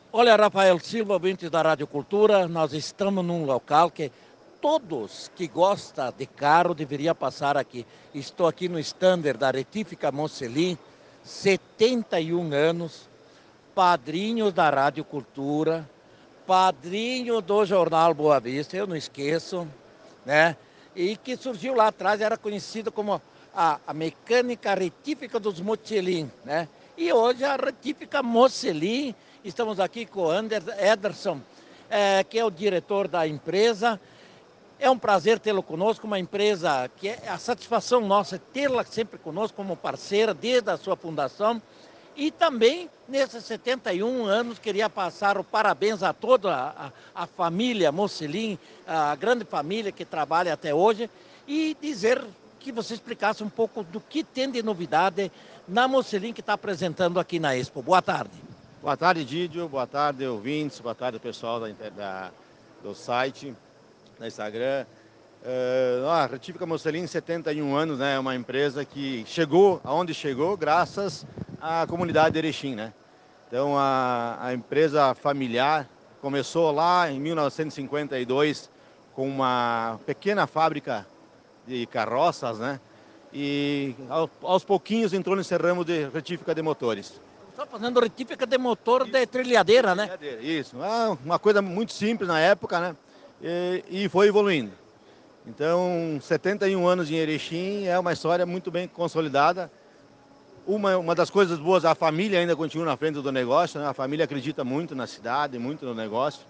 Olha, Rafael Silva, ouvintes da Rádio Cultura, nós estamos num local que todos que gostam de carro deveriam passar aqui. Estou aqui no stander da Retífica Mocelin, 71 anos, padrinho da Rádio Cultura, padrinho do Jornal Boa Vista, eu não esqueço, né? E que surgiu lá atrás, era conhecido como a mecânica retífica dos Mocelin, né? E hoje a retífica Mocelin, estamos aqui com o Ederson, que é o diretor da empresa. É um prazer tê-lo conosco, uma empresa que é a satisfação nossa é tê-la sempre conosco como parceira desde a sua fundação. E também, nesses 71 anos, queria passar o parabéns a toda a família Mocelin, a grande família que trabalha até hoje, e dizer que você explicasse um pouco do que tem de novidade na Mocelin que está apresentando aqui na Expo. Boa tarde. Boa tarde, Didio. Boa tarde, ouvintes. Boa tarde, pessoal do site, da Instagram. A Retífica Mocelin, 71 anos, né? É uma empresa que chegou aonde chegou graças à comunidade de Erechim, né? Então, a empresa familiar começou lá em 1952 com uma pequena fábrica de carroças, né? E aos pouquinhos entrou nesse ramo de retífica de motores. Só fazendo retífica de motor de trilhadeira, né? Isso, uma coisa muito simples na época, né? E foi evoluindo. Então, 71 anos em Erechim é uma história muito bem consolidada. Uma das coisas boas, a família ainda continua na frente do negócio, né? A família acredita muito na cidade, muito no negócio.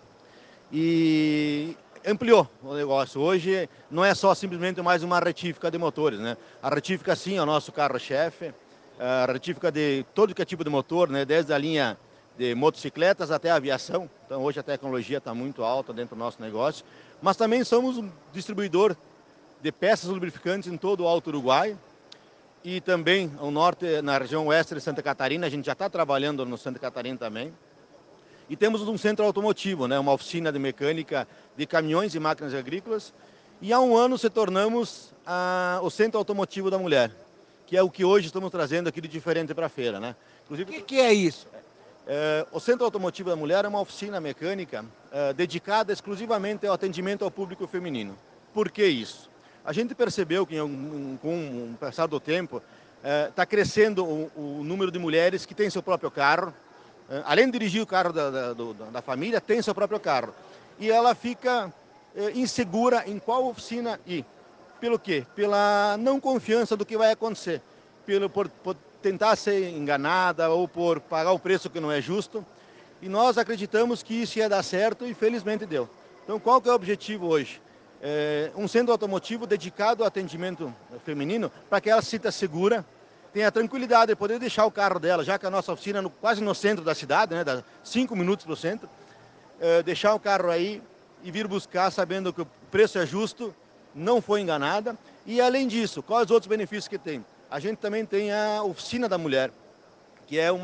E ampliou o negócio. Hoje não é só simplesmente mais uma retífica de motores, né? A retífica, sim, é o nosso carro-chefe. A retífica de todo que é tipo de motor, né? Desde a linha de motocicletas até a aviação. Então hoje a tecnologia está muito alta dentro do nosso negócio. Mas também somos um distribuidor de peças lubrificantes em todo o Alto Uruguai. E também ao norte, na região oeste de Santa Catarina. A gente já está trabalhando no Santa Catarina também. E temos um centro automotivo, né? Uma oficina de mecânica de caminhões e máquinas agrícolas. E há um ano se tornamos o centro automotivo da mulher, que é o que hoje estamos trazendo aqui de diferente para a feira, né? O Inclusive, que é isso? o Centro Automotivo da Mulher é uma oficina mecânica dedicada exclusivamente ao atendimento ao público feminino. Por que isso? A gente percebeu que com o passar do tempo está crescendo o número de mulheres que têm seu próprio carro, além de dirigir o carro da família, tem seu próprio carro. E ela fica insegura em qual oficina ir. Pelo quê? Pela não confiança do que vai acontecer. Por tentar ser enganada ou por pagar o preço que não é justo. E nós acreditamos que isso ia dar certo e felizmente deu. Então qual que é o objetivo hoje? Um centro automotivo dedicado ao atendimento feminino para que ela se sinta segura, tenha a tranquilidade de poder deixar o carro dela, já que a nossa oficina é quase no centro da cidade, né, dá 5 minutos para o centro, deixar o carro aí e vir buscar sabendo que o preço é justo, não foi enganada. E além disso, quais os outros benefícios que tem? A gente também tem a oficina da mulher, que é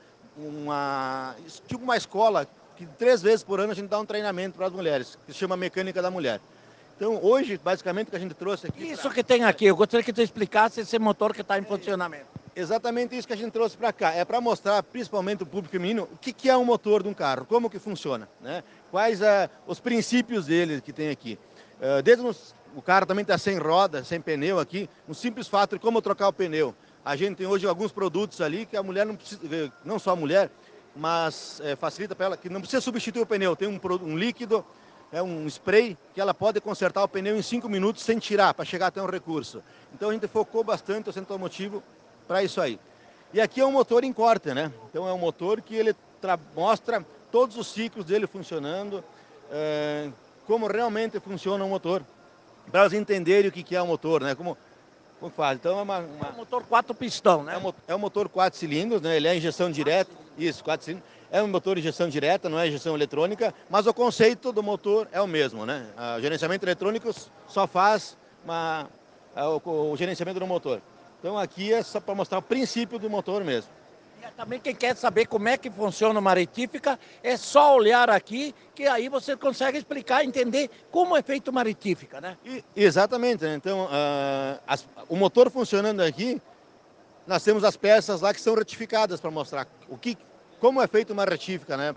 tipo uma escola que 3 vezes por ano a gente dá um treinamento para as mulheres, que se chama Mecânica da Mulher. Então, hoje, basicamente, o que a gente trouxe aqui... Isso que tem aqui, eu gostaria que tu explicasse esse motor que está em funcionamento. Exatamente isso que a gente trouxe para cá. É para mostrar, principalmente o público feminino, o que é um motor de um carro, como que funciona, né? Quais os princípios dele que tem aqui. Desde o carro também está sem roda, sem pneu aqui, um simples fato de como trocar o pneu. A gente tem hoje alguns produtos ali que a mulher não precisa, não só a mulher, mas facilita para ela que não precisa substituir o pneu. Tem um líquido, um spray, que ela pode consertar o pneu em 5 minutos sem tirar, para chegar até um recurso. Então a gente focou bastante o centro automotivo para isso aí. E aqui é um motor em corte, né? Então é um motor que ele mostra todos os ciclos dele funcionando, como realmente funciona o motor, para elas entenderem o que é o motor, né? Como faz. Então É um motor 4 pistão, né? é um motor 4 cilindros, né? Ele é injeção direta, isso, 4 cilindros. É um motor de injeção direta, não é injeção eletrônica, mas o conceito do motor é o mesmo, né? O gerenciamento eletrônico só faz o gerenciamento do motor. Então aqui é só para mostrar o princípio do motor mesmo. E também quem quer saber como é que funciona uma retífica, é só olhar aqui, que aí você consegue explicar, entender como é feito uma retífica, né? Exatamente, né? Então o motor funcionando aqui, nós temos as peças lá que são retificadas para mostrar como é feita uma retífica, né,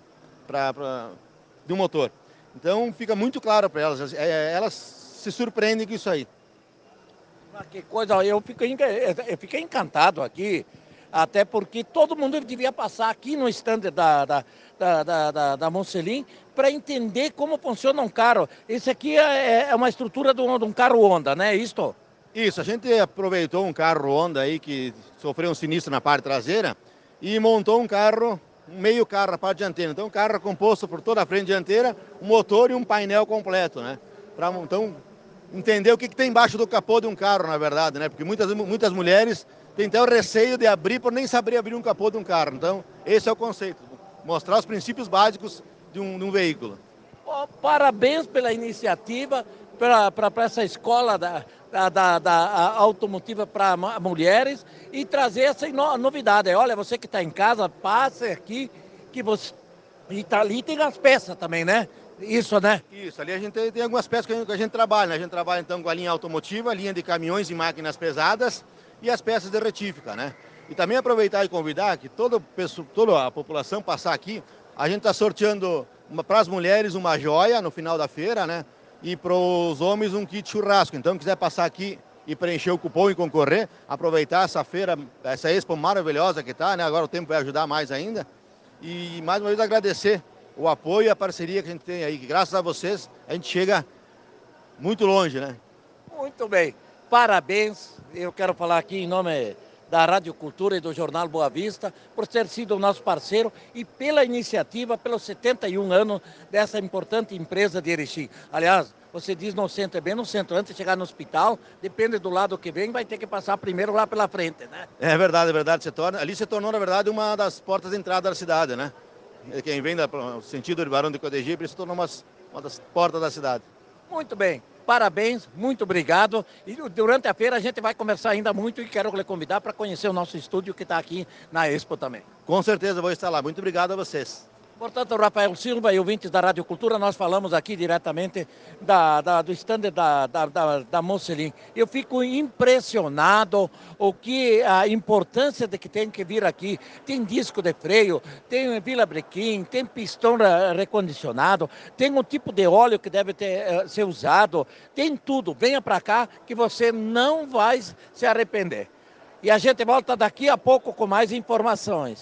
de um motor. Então fica muito claro para elas, elas se surpreendem com isso aí. Ah, que coisa, eu fiquei encantado aqui, até porque todo mundo devia passar aqui no stand da Mocelin para entender como funciona um carro. Esse aqui é uma estrutura de um carro Honda, né? Isto? Isso, a gente aproveitou um carro Honda aí que sofreu um sinistro na parte traseira e montou um carro, um meio carro na parte dianteira. Então, um carro composto por toda a frente dianteira, um motor e um painel completo, né? Então, entender o que tem embaixo do capô de um carro, na verdade, né? Porque muitas mulheres têm até o receio de abrir por nem saber abrir um capô de um carro. Então, esse é o conceito, mostrar os princípios básicos de um veículo. Oh, parabéns pela iniciativa, para essa escola da automotiva para mulheres e trazer essa novidade. Olha, você que está em casa, passe aqui, que você... E tá ali tem as peças também, né? Isso, né? Isso, ali a gente tem algumas peças que a gente trabalha, né? A gente trabalha então com a linha automotiva, a linha de caminhões e máquinas pesadas e as peças de retífica, né? E também aproveitar e convidar que toda a população passar aqui, a gente está sorteando para as mulheres uma joia no final da feira, né? E para os homens um kit churrasco. Então, quiser passar aqui e preencher o cupom e concorrer, aproveitar essa feira, essa expo maravilhosa que está, né? Agora o tempo vai ajudar mais ainda. E mais uma vez agradecer o apoio e a parceria que a gente tem aí, que graças a vocês a gente chega muito longe, né? Muito bem, parabéns. Eu quero falar aqui em nome da Rádio Cultura e do Jornal Boa Vista, por ter sido o nosso parceiro e pela iniciativa, pelos 71 anos dessa importante empresa de Erechim. Aliás, você diz no centro, é bem no centro, antes de chegar no hospital, depende do lado que vem, vai ter que passar primeiro lá pela frente, né? É verdade, é verdade. Ali se tornou, na verdade, uma das portas de entrada da cidade, né? Quem vem do sentido de Barão de Cotegipe se tornou uma das portas da cidade. Muito bem, parabéns, muito obrigado. E durante a feira a gente vai conversar ainda muito e quero lhe convidar para conhecer o nosso estúdio que está aqui na Expo também. Com certeza vou estar lá. Muito obrigado a vocês. Portanto, Rafael Silva e ouvintes da Rádio Cultura, nós falamos aqui diretamente do stand da Mocelin. Eu fico impressionado a importância de que tem que vir aqui. Tem disco de freio, tem vila brequim, tem pistão recondicionado, tem um tipo de óleo que deve ser usado, tem tudo. Venha para cá que você não vai se arrepender. E a gente volta daqui a pouco com mais informações.